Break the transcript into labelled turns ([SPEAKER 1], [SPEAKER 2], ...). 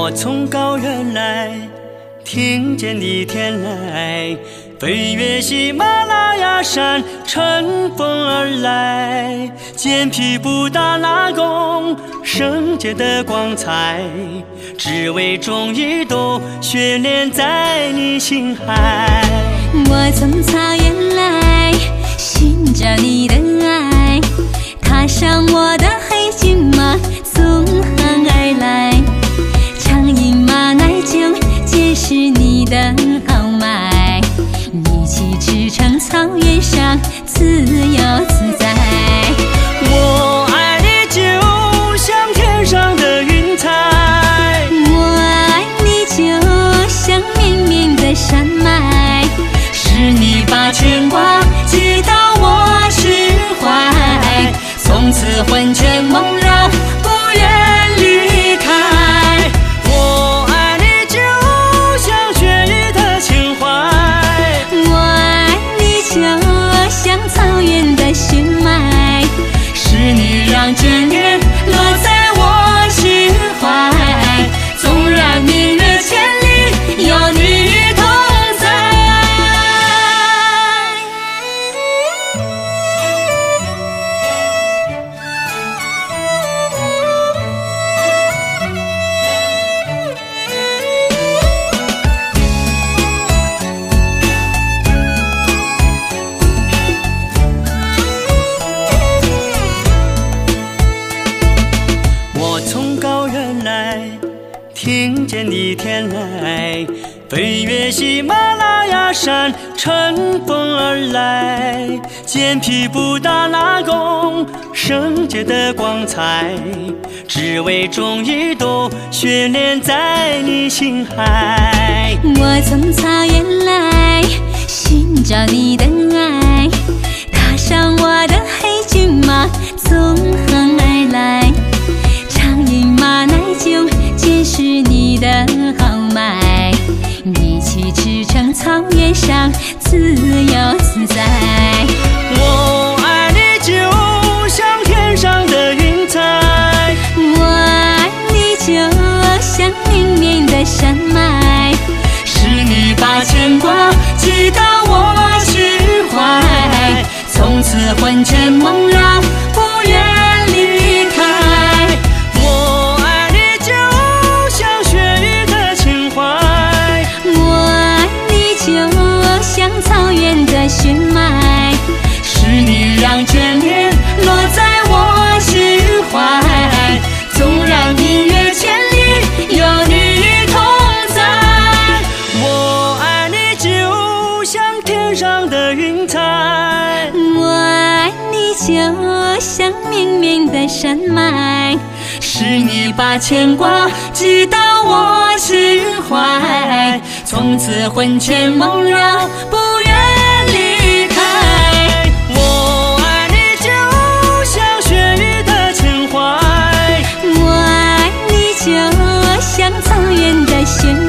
[SPEAKER 1] 我从高原来，听见你天籁，飞越喜马拉雅山，乘风而来，肩披布达拉宫圣洁的光彩，只为种一朵雪莲在你心海。
[SPEAKER 2] 我从草原来，寻找你的爱，踏上我的黑骏马，纵横而来，畅饮马奶酒，见识你的豪迈，一起驰骋草原上，自由自在。
[SPEAKER 1] 我爱你就像天上的云彩，
[SPEAKER 2] 我爱你就像绵绵的山脉，是你把牵挂寄到我心怀，从此魂牵梦绕，不愿离开。
[SPEAKER 1] 我爱你就像雪域的情怀，
[SPEAKER 2] 我爱你就像草原的血脉，是你让眷恋落在我心怀，纵然明月千里，有你同在。
[SPEAKER 1] 我从高原来，听见你天籁，飞越喜马拉雅山，乘风而来，肩披布达拉宫圣洁的光彩，只为种一朵雪莲在你心海。
[SPEAKER 2] 我从草原来，寻找你的爱，踏上我的黑骏马，纵横而来，畅饮马奶酒，见识你的豪迈，一起驰骋草原上，自由自在。
[SPEAKER 1] 我爱你就像天上的云彩，
[SPEAKER 2] 我爱你就像绵绵的山脉，是你把牵挂寄到我心怀，从此魂牵梦绕，不愿离开。
[SPEAKER 1] 我爱你就像雪域的情怀，
[SPEAKER 2] 我爱你就像草原的血脉，是你让眷恋落在我心怀，纵然明月千里，有你同在。
[SPEAKER 1] 我爱你就像天上的云彩，
[SPEAKER 2] 我爱你就像绵绵的山脉，是你把牵挂寄到我心怀，从此魂牵梦绕，不愿离开。
[SPEAKER 1] 我爱你就像雪域的情怀，
[SPEAKER 2] 我爱你就像草原的血